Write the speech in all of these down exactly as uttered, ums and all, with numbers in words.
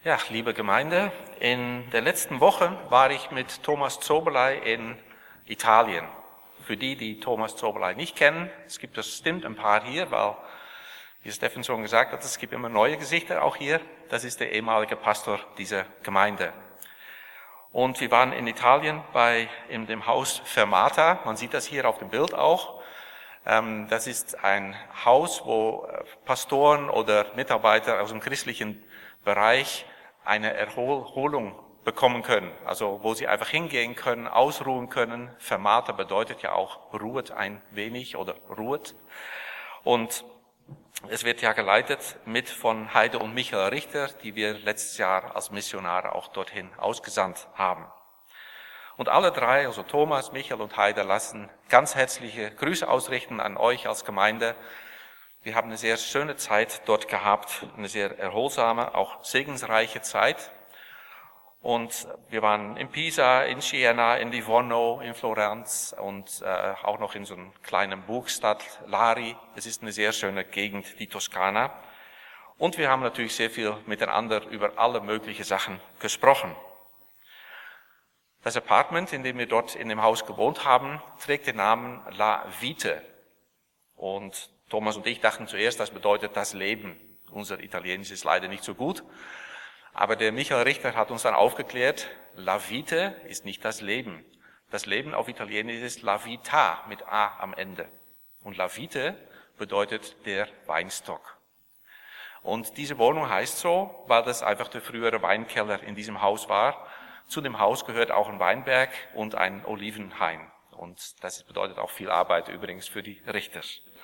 Ja, liebe Gemeinde, in der letzten Woche war ich mit Thomas Zobelei in Italien. Für die, die Thomas Zobelei nicht kennen, es gibt das stimmt ein paar hier, weil, wie Steffen schon gesagt hat, es gibt immer neue Gesichter auch hier. Das ist der ehemalige Pastor dieser Gemeinde. Und wir waren in Italien bei in dem Haus Fermata. Man sieht das hier auf dem Bild auch. Das ist ein Haus, wo Pastoren oder Mitarbeiter aus dem christlichen Bereich eine Erholung bekommen können. Also wo sie einfach hingehen können, ausruhen können. Fermata bedeutet ja auch ruhet ein wenig oder ruhet. Und es wird ja geleitet mit von Heide und Michael Richter, die wir letztes Jahr als Missionare auch dorthin ausgesandt haben. Und alle drei, also Thomas, Michael und Heide, lassen ganz herzliche Grüße ausrichten an euch als Gemeinde. Wir haben eine sehr schöne Zeit dort gehabt, eine sehr erholsame, auch segensreiche Zeit. Und wir waren in Pisa, in Siena, in Livorno, in Florenz und äh, auch noch in so einer kleinen Burgstadt, Lari. Es ist eine sehr schöne Gegend, die Toskana. Und wir haben natürlich sehr viel miteinander über alle möglichen Sachen gesprochen. Das Apartment, in dem wir dort in dem Haus gewohnt haben, trägt den Namen La Vite. Und Thomas und ich dachten zuerst, das bedeutet das Leben. Unser Italienisch ist leider nicht so gut. Aber der Michael Richter hat uns dann aufgeklärt, La Vite ist nicht das Leben. Das Leben auf Italienisch ist La Vita mit A am Ende. Und La Vite bedeutet der Weinstock. Und diese Wohnung heißt so, weil das einfach der frühere Weinkeller in diesem Haus war. Zu dem Haus gehört auch ein Weinberg und ein Olivenhain. Und das bedeutet auch viel Arbeit übrigens für die Richter.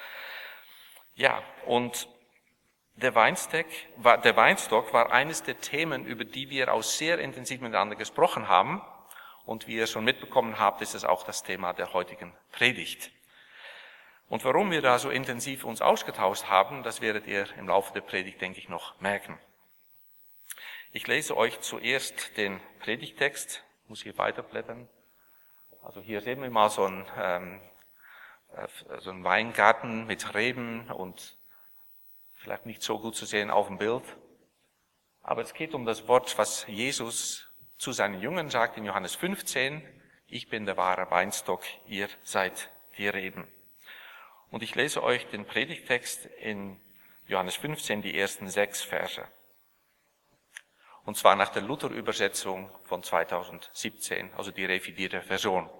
Ja, und der Weinstock war, der Weinstock war eines der Themen, über die wir auch sehr intensiv miteinander gesprochen haben. Und wie ihr schon mitbekommen habt, ist es auch das Thema der heutigen Predigt. Und warum wir da so intensiv uns ausgetauscht haben, das werdet ihr im Laufe der Predigt, denke ich, noch merken. Ich lese euch zuerst den Predigtext, ich muss hier weiterblättern. Also hier sehen wir mal so einen, ähm, so einen Weingarten mit Reben und vielleicht nicht so gut zu sehen auf dem Bild. Aber es geht um das Wort, was Jesus zu seinen Jüngern sagt in Johannes fünfzehn. Ich bin der wahre Weinstock, ihr seid die Reben. Und ich lese euch den Predigtext in Johannes fünfzehn, die ersten sechs Verse. Und zwar nach der Luther-Übersetzung von zweitausendsiebzehn, also die revidierte Version.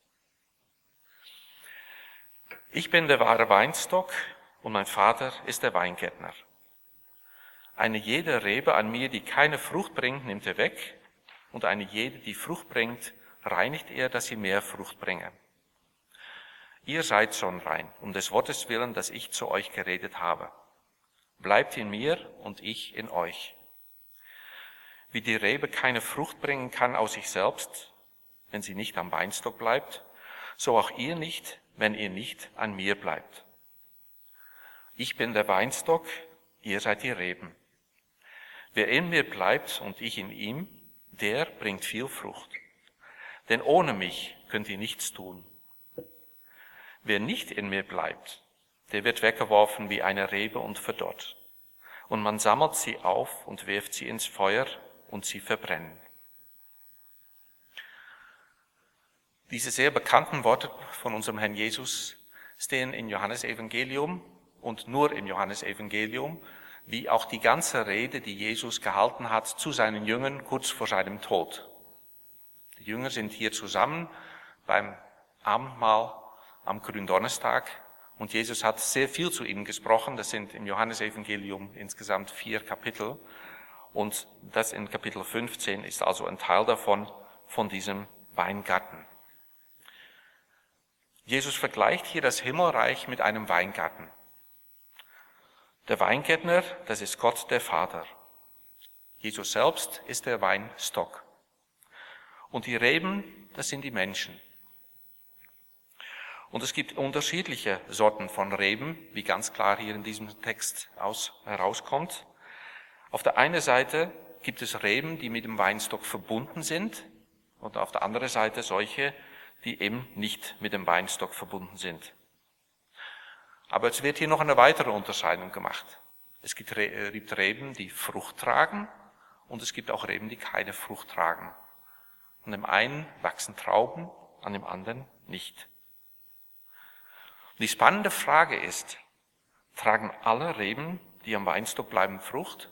Ich bin der wahre Weinstock und mein Vater ist der Weingärtner. Eine jede Rebe an mir, die keine Frucht bringt, nimmt er weg, und eine jede, die Frucht bringt, reinigt er, dass sie mehr Frucht bringe. Ihr seid schon rein, um des Wortes willen, das ich zu euch geredet habe. Bleibt in mir und ich in euch. Wie die Rebe keine Frucht bringen kann aus sich selbst, wenn sie nicht am Weinstock bleibt, so auch ihr nicht, wenn ihr nicht an mir bleibt. Ich bin der Weinstock, ihr seid die Reben. Wer in mir bleibt und ich in ihm, der bringt viel Frucht. Denn ohne mich könnt ihr nichts tun. Wer nicht in mir bleibt, der wird weggeworfen wie eine Rebe und verdorrt. Und man sammelt sie auf und wirft sie ins Feuer und sie verbrennen. Diese sehr bekannten Worte von unserem Herrn Jesus stehen im Johannesevangelium und nur im Johannesevangelium, wie auch die ganze Rede, die Jesus gehalten hat zu seinen Jüngern kurz vor seinem Tod. Die Jünger sind hier zusammen beim Abendmahl am Gründonnerstag und Jesus hat sehr viel zu ihnen gesprochen. Das sind im Johannesevangelium insgesamt vier Kapitel und das in Kapitel fünfzehn ist also ein Teil davon, von diesem Weingarten. Jesus vergleicht hier das Himmelreich mit einem Weingarten. Der Weingärtner, das ist Gott der Vater. Jesus selbst ist der Weinstock. Und die Reben, das sind die Menschen. Und es gibt unterschiedliche Sorten von Reben, wie ganz klar hier in diesem Text aus, herauskommt. Auf der einen Seite gibt es Reben, die mit dem Weinstock verbunden sind, und auf der anderen Seite solche, die eben nicht mit dem Weinstock verbunden sind. Aber es wird hier noch eine weitere Unterscheidung gemacht. Es gibt Reben, die Frucht tragen, und es gibt auch Reben, die keine Frucht tragen. An dem einen wachsen Trauben, an dem anderen nicht. Die spannende Frage ist, tragen alle Reben, die am Weinstock bleiben, Frucht?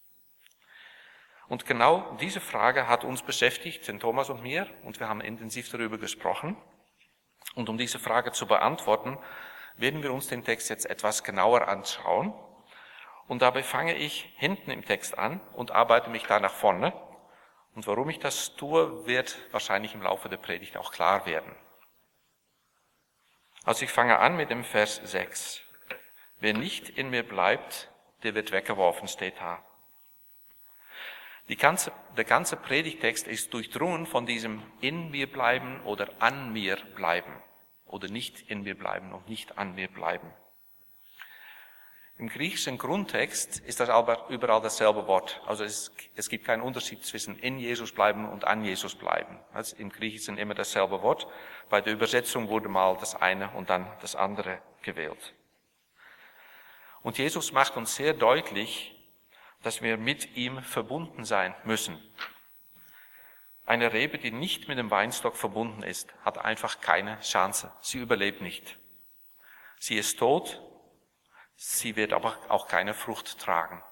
Und genau diese Frage hat uns beschäftigt, den Thomas und mir, und wir haben intensiv darüber gesprochen. Und um diese Frage zu beantworten, werden wir uns den Text jetzt etwas genauer anschauen. Und dabei fange ich hinten im Text an und arbeite mich da nach vorne. Und warum ich das tue, wird wahrscheinlich im Laufe der Predigt auch klar werden. Also ich fange an mit dem Vers sechs. Wer nicht in mir bleibt, der wird weggeworfen, steht da. Die ganze, der ganze Predigtext ist durchdrungen von diesem in mir bleiben oder an mir bleiben. Oder nicht in mir bleiben und nicht an mir bleiben. Im griechischen Grundtext ist das aber überall dasselbe Wort. Also es, es gibt keinen Unterschied zwischen in Jesus bleiben und an Jesus bleiben. Also im Griechischen immer dasselbe Wort. Bei der Übersetzung wurde mal das eine und dann das andere gewählt. Und Jesus macht uns sehr deutlich, dass wir mit ihm verbunden sein müssen. Eine Rebe, die nicht mit dem Weinstock verbunden ist, hat einfach keine Chance. Sie überlebt nicht. Sie ist tot, sie wird aber auch keine Frucht tragen.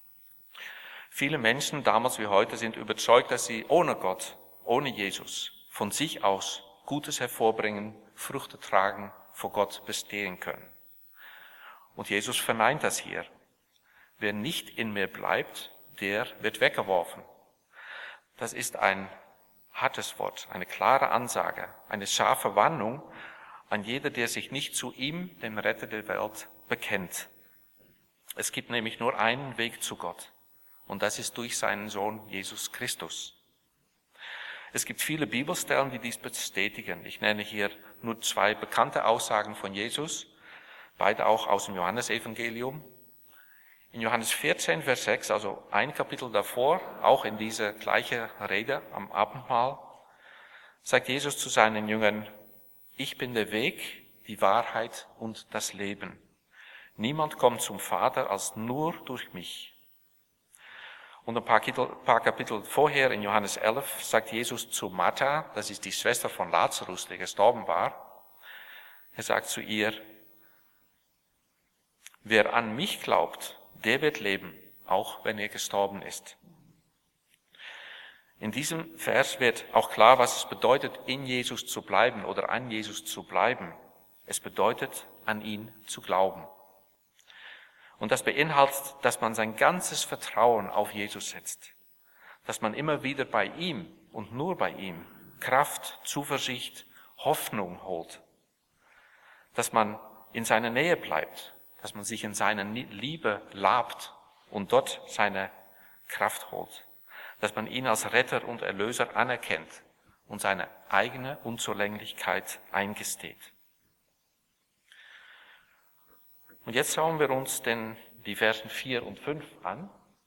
Viele Menschen, damals wie heute, sind überzeugt, dass sie ohne Gott, ohne Jesus, von sich aus Gutes hervorbringen, Früchte tragen, vor Gott bestehen können. Und Jesus verneint das hier. Wer nicht in mir bleibt, der wird weggeworfen. Das ist ein hartes Wort, eine klare Ansage, eine scharfe Warnung an jeder, der sich nicht zu ihm, dem Retter der Welt, bekennt. Es gibt nämlich nur einen Weg zu Gott, und das ist durch seinen Sohn Jesus Christus. Es gibt viele Bibelstellen, die dies bestätigen. Ich nenne hier nur zwei bekannte Aussagen von Jesus, beide auch aus dem Johannesevangelium. In Johannes vierzehn, Vers sechs, also ein Kapitel davor, auch in diese gleiche Rede am Abendmahl, sagt Jesus zu seinen Jüngern, ich bin der Weg, die Wahrheit und das Leben. Niemand kommt zum Vater als nur durch mich. Und ein paar Kapitel, paar Kapitel vorher, in Johannes elf, sagt Jesus zu Martha, das ist die Schwester von Lazarus, der gestorben war, er sagt zu ihr, wer an mich glaubt, der wird leben, auch wenn er gestorben ist. In diesem Vers wird auch klar, was es bedeutet, in Jesus zu bleiben oder an Jesus zu bleiben. Es bedeutet, an ihn zu glauben. Und das beinhaltet, dass man sein ganzes Vertrauen auf Jesus setzt. Dass man immer wieder bei ihm und nur bei ihm Kraft, Zuversicht, Hoffnung holt. Dass man in seiner Nähe bleibt. Dass man sich in seiner Liebe labt und dort seine Kraft holt. Dass man ihn als Retter und Erlöser anerkennt und seine eigene Unzulänglichkeit eingesteht. Und jetzt schauen wir uns denn die Versen vier und fünf an.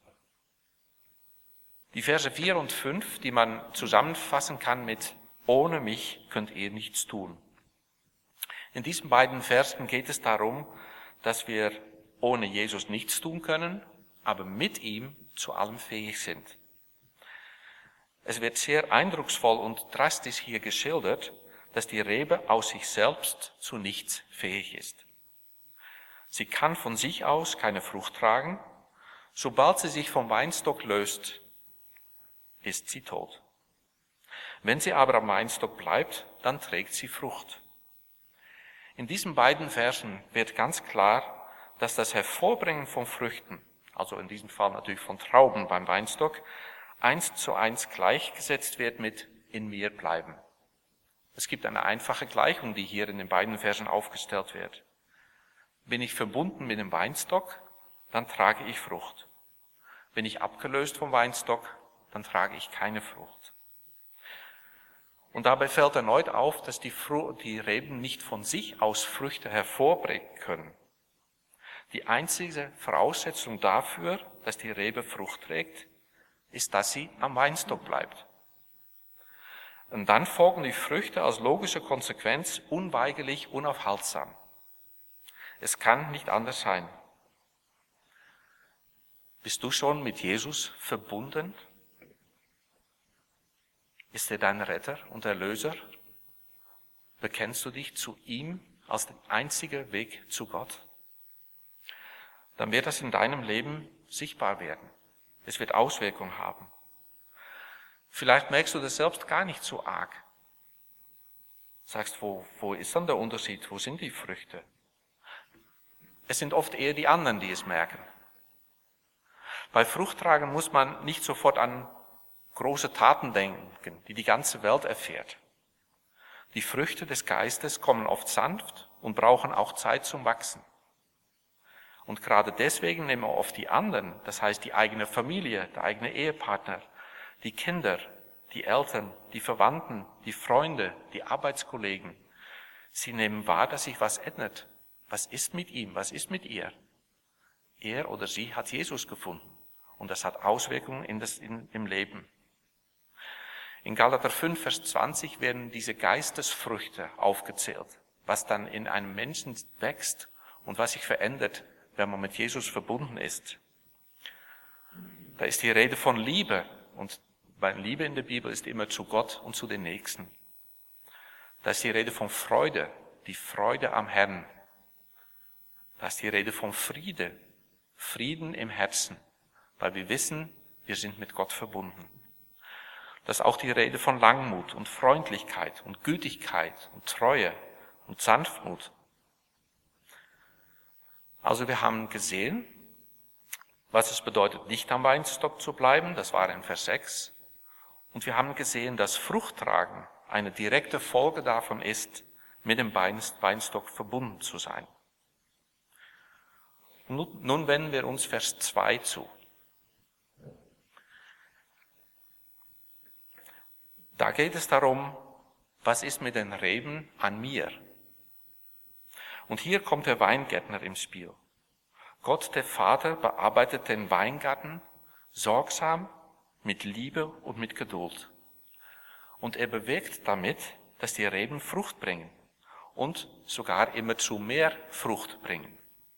Die Verse vier und fünf, die man zusammenfassen kann mit ohne mich könnt ihr nichts tun. In diesen beiden Versen geht es darum, dass wir ohne Jesus nichts tun können, aber mit ihm zu allem fähig sind. Es wird sehr eindrucksvoll und drastisch hier geschildert, dass die Rebe aus sich selbst zu nichts fähig ist. Sie kann von sich aus keine Frucht tragen. Sobald sie sich vom Weinstock löst, ist sie tot. Wenn sie aber am Weinstock bleibt, dann trägt sie Frucht. In diesen beiden Versen wird ganz klar, dass das Hervorbringen von Früchten, also in diesem Fall natürlich von Trauben beim Weinstock, eins zu eins gleichgesetzt wird mit in mir bleiben. Es gibt eine einfache Gleichung, die hier in den beiden Versen aufgestellt wird. Bin ich verbunden mit dem Weinstock, dann trage ich Frucht. Bin ich abgelöst vom Weinstock, dann trage ich keine Frucht. Und dabei fällt erneut auf, dass die, Fru- die Reben nicht von sich aus Früchte hervorbringen können. Die einzige Voraussetzung dafür, dass die Rebe Frucht trägt, ist, dass sie am Weinstock bleibt. Und dann folgen die Früchte als logische Konsequenz unweigerlich, unaufhaltsam. Es kann nicht anders sein. Bist du schon mit Jesus verbunden? Ist er dein Retter und Erlöser? Bekennst du dich zu ihm als der einzige Weg zu Gott? Dann wird das in deinem Leben sichtbar werden. Es wird Auswirkungen haben. Vielleicht merkst du das selbst gar nicht so arg. Sagst, wo, wo ist dann der Unterschied? Wo sind die Früchte? Es sind oft eher die anderen, die es merken. Bei Fruchttragen muss man nicht sofort an große Taten denken, die die ganze Welt erfährt. Die Früchte des Geistes kommen oft sanft und brauchen auch Zeit zum Wachsen. Und gerade deswegen nehmen wir oft die anderen, das heißt die eigene Familie, der eigene Ehepartner, die Kinder, die Eltern, die Verwandten, die Freunde, die Arbeitskollegen. Sie nehmen wahr, dass sich was ändert. Was ist mit ihm? Was ist mit ihr? Er oder sie hat Jesus gefunden. Und das hat Auswirkungen in das, in, im Leben. In Galater fünf, Vers zwanzig werden diese Geistesfrüchte aufgezählt, was dann in einem Menschen wächst und was sich verändert, wenn man mit Jesus verbunden ist. Da ist die Rede von Liebe. Und bei Liebe in der Bibel ist immer zu Gott und zu den Nächsten. Da ist die Rede von Freude, die Freude am Herrn. Da ist die Rede von Friede, Frieden im Herzen, weil wir wissen, wir sind mit Gott verbunden. Das ist auch die Rede von Langmut und Freundlichkeit und Gütigkeit und Treue und Sanftmut. Also wir haben gesehen, was es bedeutet, nicht am Weinstock zu bleiben, das war in Vers sechs. Und wir haben gesehen, dass Fruchttragen eine direkte Folge davon ist, mit dem Weinstock verbunden zu sein. Und nun wenden wir uns Vers zwei zu. Da geht es darum, was ist mit den Reben an mir? Und hier kommt der Weingärtner ins Spiel. Gott, der Vater, bearbeitet den Weingarten sorgsam, mit Liebe und mit Geduld. Und er bewirkt damit, dass die Reben Frucht bringen und sogar immerzu mehr Frucht bringen.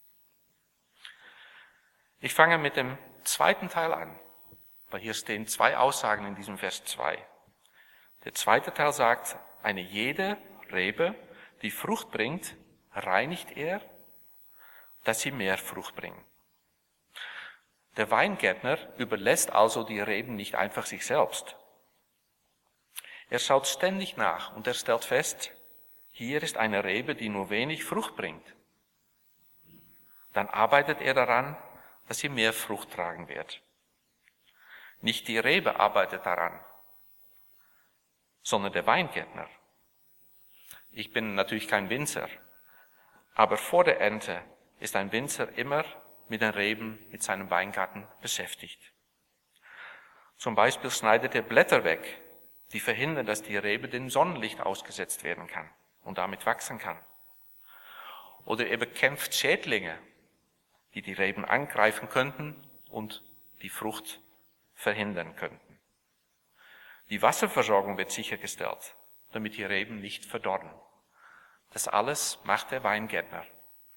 Ich fange mit dem zweiten Teil an, weil hier stehen zwei Aussagen in diesem Vers zwei. Der zweite Teil sagt, eine jede Rebe, die Frucht bringt, reinigt er, dass sie mehr Frucht bringen. Der Weingärtner überlässt also die Reben nicht einfach sich selbst. Er schaut ständig nach und er stellt fest, hier ist eine Rebe, die nur wenig Frucht bringt. Dann arbeitet er daran, dass sie mehr Frucht tragen wird. Nicht die Rebe arbeitet daran, sondern der Weingärtner. Ich bin natürlich kein Winzer, aber vor der Ernte ist ein Winzer immer mit den Reben, mit seinem Weingarten beschäftigt. Zum Beispiel schneidet er Blätter weg, die verhindern, dass die Rebe dem Sonnenlicht ausgesetzt werden kann und damit wachsen kann. Oder er bekämpft Schädlinge, die die Reben angreifen könnten und die Frucht verhindern könnten. Die Wasserversorgung wird sichergestellt, damit die Reben nicht verdorren. Das alles macht der Weingärtner.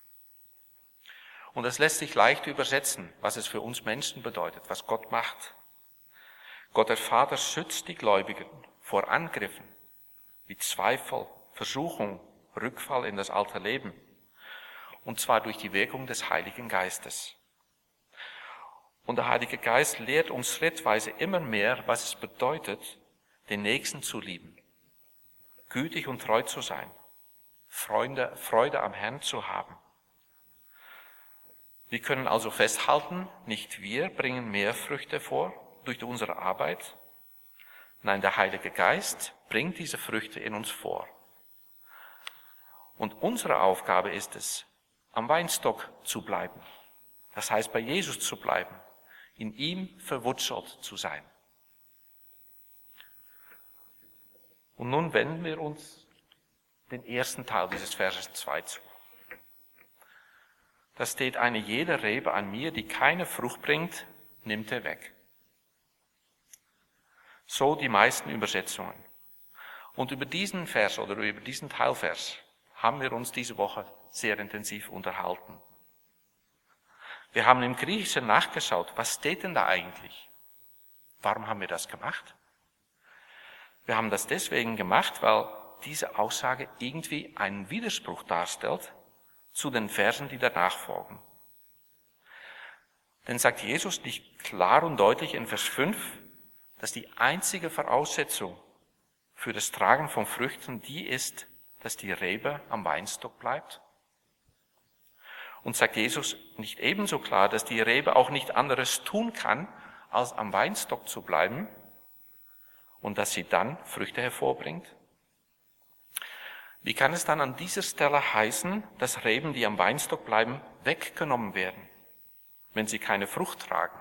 Und es lässt sich leicht übersetzen, was es für uns Menschen bedeutet, was Gott macht. Gott der Vater schützt die Gläubigen vor Angriffen wie Zweifel, Versuchung, Rückfall in das alte Leben. Und zwar durch die Wirkung des Heiligen Geistes. Und der Heilige Geist lehrt uns schrittweise immer mehr, was es bedeutet, den Nächsten zu lieben, gütig und treu zu sein, Freude, Freude am Herrn zu haben. Wir können also festhalten, nicht wir bringen mehr Früchte vor durch unsere Arbeit. Nein, der Heilige Geist bringt diese Früchte in uns vor. Und unsere Aufgabe ist es, am Weinstock zu bleiben. Das heißt, bei Jesus zu bleiben, in ihm verwurzelt zu sein. Und nun wenden wir uns den ersten Teil dieses Verses zwei zu. Da steht, eine jede Rebe an mir, die keine Frucht bringt, nimmt er weg. So die meisten Übersetzungen. Und über diesen Vers oder über diesen Teilvers haben wir uns diese Woche sehr intensiv unterhalten. Wir haben im Griechischen nachgeschaut, was steht denn da eigentlich? Warum haben wir das gemacht? Wir haben das deswegen gemacht, weil diese Aussage irgendwie einen Widerspruch darstellt zu den Versen, die danach folgen. Denn sagt Jesus nicht klar und deutlich in Vers fünf, dass die einzige Voraussetzung für das Tragen von Früchten die ist, dass die Rebe am Weinstock bleibt? Und sagt Jesus nicht ebenso klar, dass die Rebe auch nicht anderes tun kann, als am Weinstock zu bleiben und dass sie dann Früchte hervorbringt? Wie kann es dann an dieser Stelle heißen, dass Reben, die am Weinstock bleiben, weggenommen werden, wenn sie keine Frucht tragen?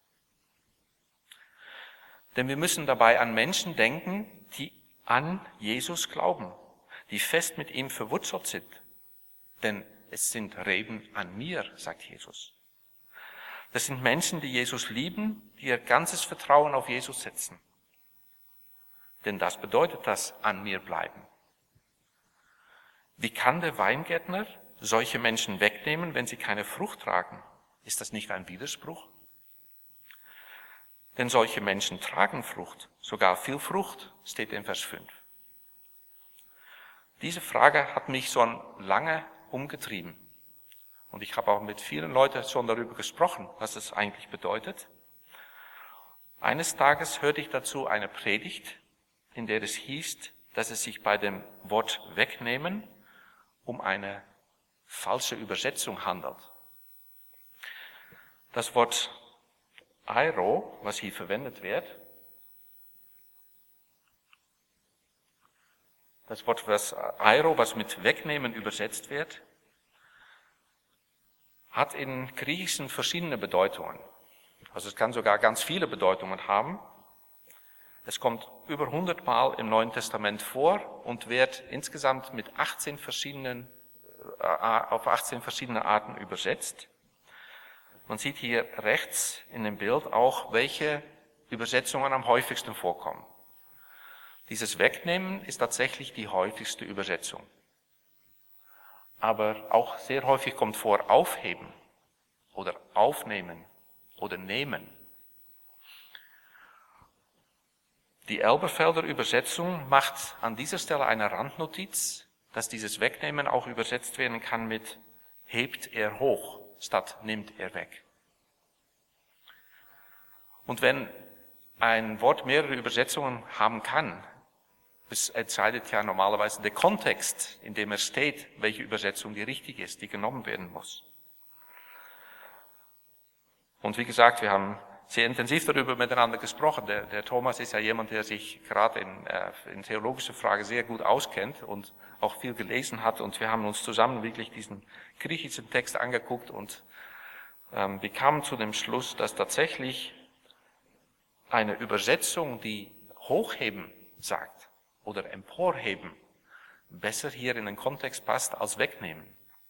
Denn wir müssen dabei an Menschen denken, die an Jesus glauben, die fest mit ihm verwurzelt sind. Denn es sind Reben an mir, sagt Jesus. Das sind Menschen, die Jesus lieben, die ihr ganzes Vertrauen auf Jesus setzen. Denn das bedeutet das an mir bleiben. Wie kann der Weingärtner solche Menschen wegnehmen, wenn sie keine Frucht tragen? Ist das nicht ein Widerspruch? Denn solche Menschen tragen Frucht, sogar viel Frucht, steht in Vers fünf. Diese Frage hat mich schon lange umgetrieben. Und ich habe auch mit vielen Leuten schon darüber gesprochen, was es eigentlich bedeutet. Eines Tages hörte ich dazu eine Predigt, in der es hieß, dass es sich bei dem Wort wegnehmen um eine falsche Übersetzung handelt. Das Wort Eiro, was hier verwendet wird, das Wort was Eiro, was mit wegnehmen übersetzt wird, hat in Griechischen verschiedene Bedeutungen. Also es kann sogar ganz viele Bedeutungen haben. Es kommt über hundert Mal im Neuen Testament vor und wird insgesamt mit achtzehn verschiedenen, äh, auf achtzehn verschiedene Arten übersetzt. Man sieht hier rechts in dem Bild auch, welche Übersetzungen am häufigsten vorkommen. Dieses Wegnehmen ist tatsächlich die häufigste Übersetzung. Aber auch sehr häufig kommt vor aufheben oder aufnehmen oder nehmen. Die Elberfelder Übersetzung macht an dieser Stelle eine Randnotiz, dass dieses Wegnehmen auch übersetzt werden kann mit hebt er hoch statt nimmt er weg. Und wenn ein Wort mehrere Übersetzungen haben kann, es entscheidet ja normalerweise der Kontext, in dem es steht, welche Übersetzung die richtig ist, die genommen werden muss. Und wie gesagt, wir haben sehr intensiv darüber miteinander gesprochen. Der, der Thomas ist ja jemand, der sich gerade in, äh, in theologische Fragen sehr gut auskennt und auch viel gelesen hat. Und wir haben uns zusammen wirklich diesen griechischen Text angeguckt und ähm, wir kamen zu dem Schluss, dass tatsächlich eine Übersetzung, die hochheben sagt oder emporheben, besser hier in den Kontext passt als wegnehmen.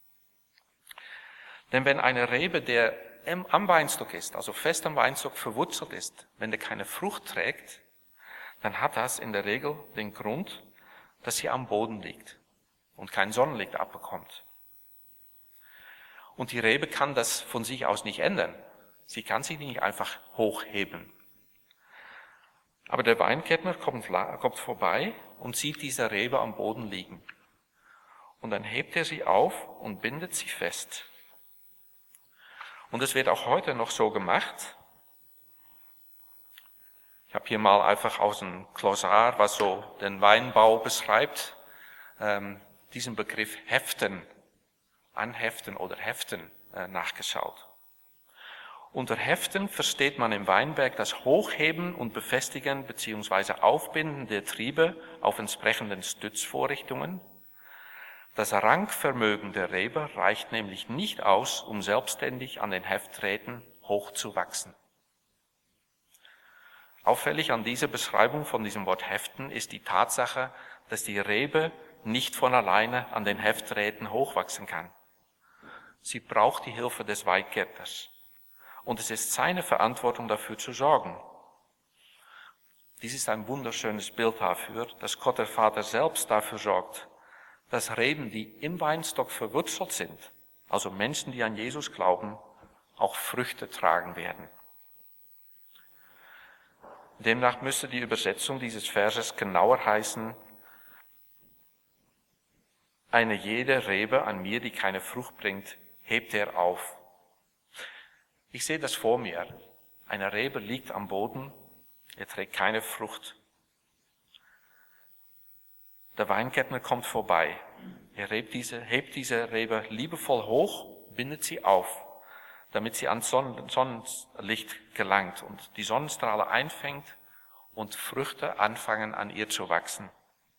Denn wenn eine Rebe, der am Weinstock ist, also fest am Weinstock verwurzelt ist, wenn der keine Frucht trägt, dann hat das in der Regel den Grund, dass sie am Boden liegt und kein Sonnenlicht abbekommt. Und die Rebe kann das von sich aus nicht ändern. Sie kann sich nicht einfach hochheben. Aber der Weingärtner kommt, kommt vorbei und sieht diese Rebe am Boden liegen. Und dann hebt er sie auf und bindet sie fest. Und es wird auch heute noch so gemacht. Ich habe hier mal einfach aus einem Glossar, was so den Weinbau beschreibt, ähm, diesen Begriff heften, anheften oder heften äh, nachgeschaut. Unter Heften versteht man im Weinberg das Hochheben und Befestigen bzw. Aufbinden der Triebe auf entsprechenden Stützvorrichtungen. Das Rankvermögen der Rebe reicht nämlich nicht aus, um selbstständig an den Heftdrähten hochzuwachsen. Auffällig an dieser Beschreibung von diesem Wort Heften ist die Tatsache, dass die Rebe nicht von alleine an den Heftdrähten hochwachsen kann. Sie braucht die Hilfe des Weingärtners. Und es ist seine Verantwortung, dafür zu sorgen. Dies ist ein wunderschönes Bild dafür, dass Gott der Vater selbst dafür sorgt, dass Reben, die im Weinstock verwurzelt sind, also Menschen, die an Jesus glauben, auch Früchte tragen werden. Demnach müsste die Übersetzung dieses Verses genauer heißen: Eine jede Rebe an mir, die keine Frucht bringt, hebt er auf. Ich sehe das vor mir. Eine Rebe liegt am Boden, er trägt keine Frucht. Der Weingärtner kommt vorbei. Er hebt diese, hebt diese Rebe liebevoll hoch, bindet sie auf, damit sie ans Sonnen, Sonnenlicht gelangt und die Sonnenstrahle einfängt und Früchte anfangen an ihr zu wachsen.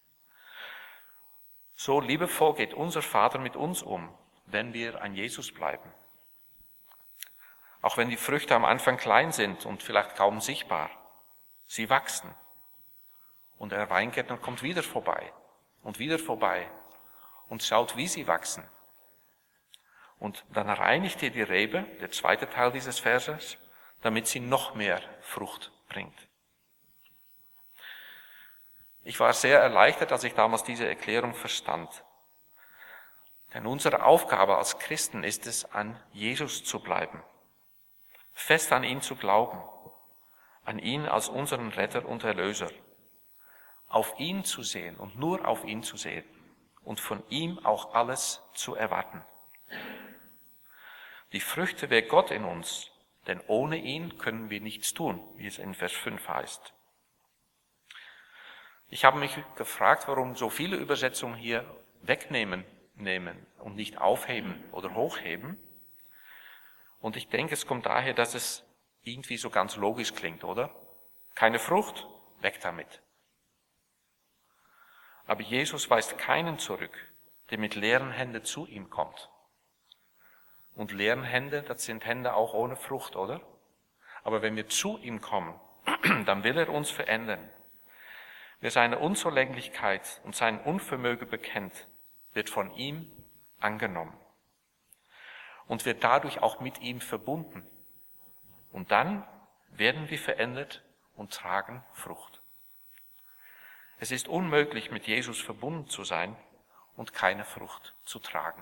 So liebevoll geht unser Vater mit uns um, wenn wir an Jesus bleiben. Auch wenn die Früchte am Anfang klein sind und vielleicht kaum sichtbar, sie wachsen. Und der Weingärtner kommt wieder vorbei und wieder vorbei und schaut, wie sie wachsen. Und dann reinigt er die Rebe, der zweite Teil dieses Verses, damit sie noch mehr Frucht bringt. Ich war sehr erleichtert, als ich damals diese Erklärung verstand. Denn unsere Aufgabe als Christen ist es, an Jesus zu bleiben, fest an ihn zu glauben, an ihn als unseren Retter und Erlöser, auf ihn zu sehen und nur auf ihn zu sehen und von ihm auch alles zu erwarten. Die Früchte wirkt Gott in uns, denn ohne ihn können wir nichts tun, wie es in Vers fünf heißt. Ich habe mich gefragt, warum so viele Übersetzungen hier wegnehmen nehmen und nicht aufheben oder hochheben. Und ich denke, es kommt daher, dass es irgendwie so ganz logisch klingt, oder? Keine Frucht, weg damit. Aber Jesus weist keinen zurück, der mit leeren Händen zu ihm kommt. Und leeren Hände, das sind Hände auch ohne Frucht, oder? Aber wenn wir zu ihm kommen, dann will er uns verändern. Wer seine Unzulänglichkeit und sein Unvermögen bekennt, wird von ihm angenommen und wird dadurch auch mit ihm verbunden. Und dann werden wir verändert und tragen Frucht. Es ist unmöglich, mit Jesus verbunden zu sein und keine Frucht zu tragen.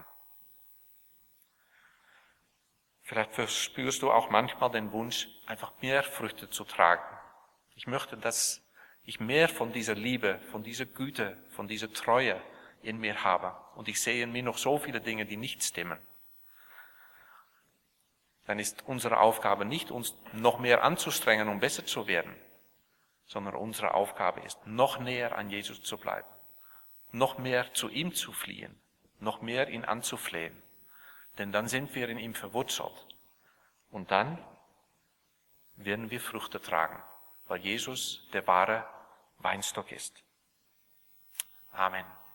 Vielleicht verspürst du auch manchmal den Wunsch, einfach mehr Früchte zu tragen. Ich möchte, dass ich mehr von dieser Liebe, von dieser Güte, von dieser Treue in mir habe. Und ich sehe in mir noch so viele Dinge, die nicht stimmen. Dann ist unsere Aufgabe nicht, uns noch mehr anzustrengen, um besser zu werden, sondern unsere Aufgabe ist, noch näher an Jesus zu bleiben, noch mehr zu ihm zu fliehen, noch mehr ihn anzuflehen. Denn dann sind wir in ihm verwurzelt. Und dann werden wir Früchte tragen, weil Jesus der wahre Weinstock ist. Amen.